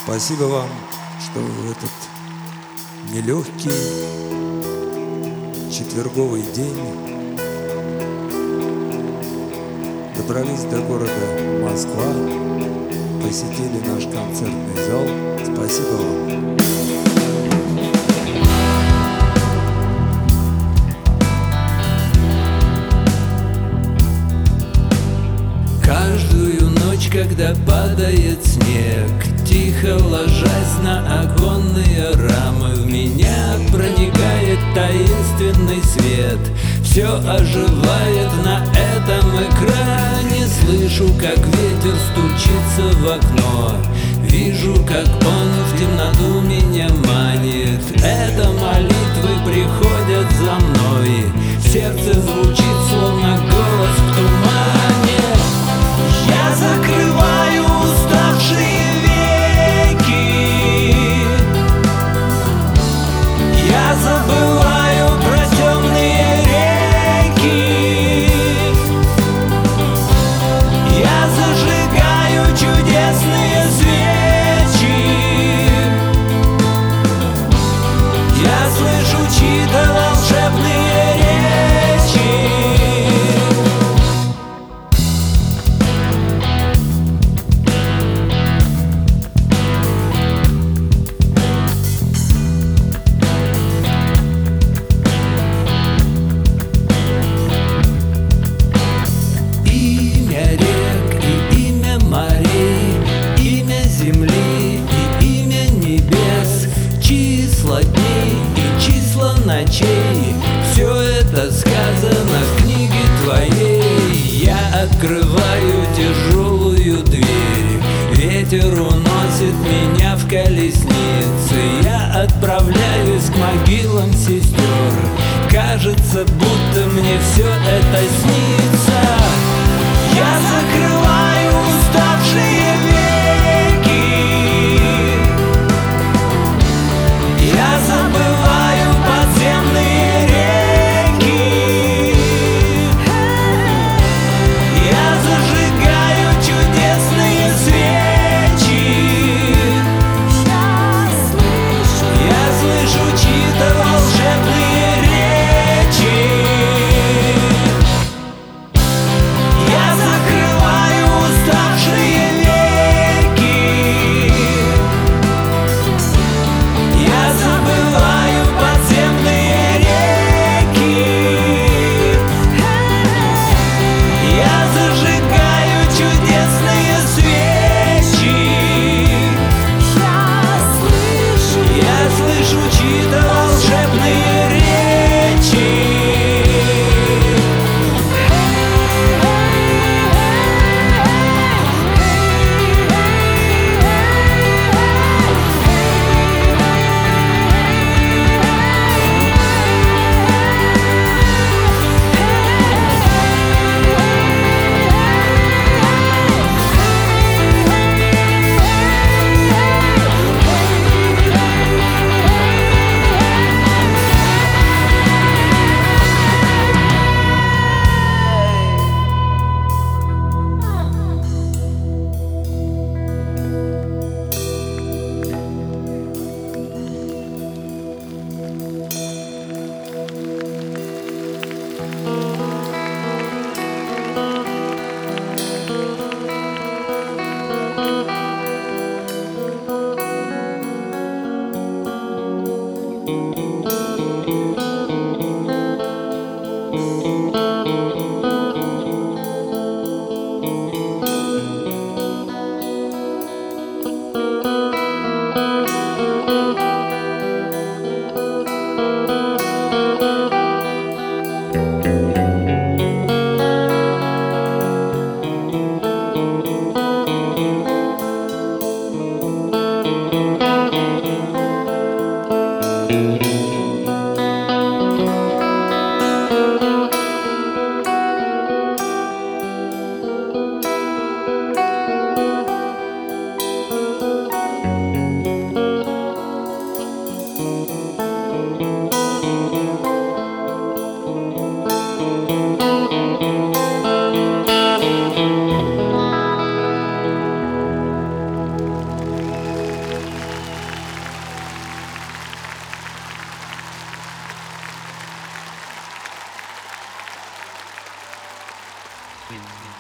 Спасибо вам, что в этот нелегкий четверговый день добрались до города Москва, посетили наш концертный зал. Спасибо вам. Каждую ночь, когда падает снег, тихо ложась на оконные рамы, в меня проникает таинственный свет. Все оживает на этом экране. Слышу, как ветер стучится в окно. Вижу, как он в темноту меня манит. Это молитвы приходят за мной. Сердце звучит, словно голос в тумане. Я закрываю уставшие веки. Я забываю про темные реки. Я зажигаю чудесные свечи. Я слышу чьи-то волшебные речи. Числа дней и числа ночей, все это сказано в книге твоей. Я открываю тяжелую дверь, ветер уносит меня в колеснице. Я отправляюсь к могилам сестер. Кажется, будто мне все это снится. Я закрываю уставшие веки. Я забываю подземные реки. Я зажигаю чудесные свечи. Я слышу чьи-то волшебные речи. Queen.